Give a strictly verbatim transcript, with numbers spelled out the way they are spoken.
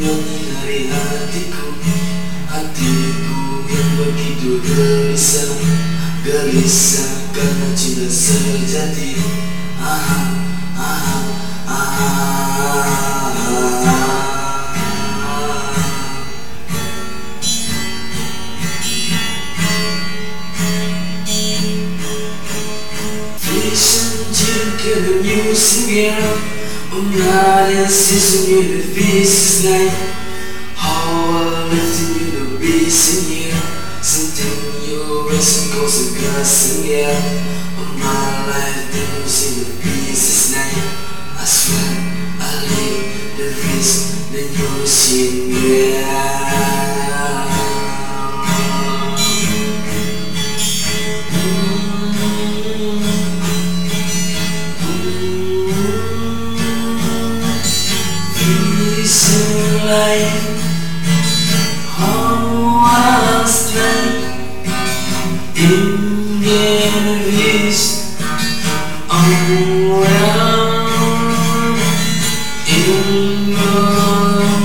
menyinari hatiku, hatiku yang begitu gelisah, gelisah karena cinta sejati. Ah, ah, ah, Vision the music here, I'm not insisting you the face is night. How I lifting you the bass in here, something you're racing cause the gas in here. On my life, the music the bass is night. I swear I live the face, then you're seeing yeah. Life, how I stand in the east, around in the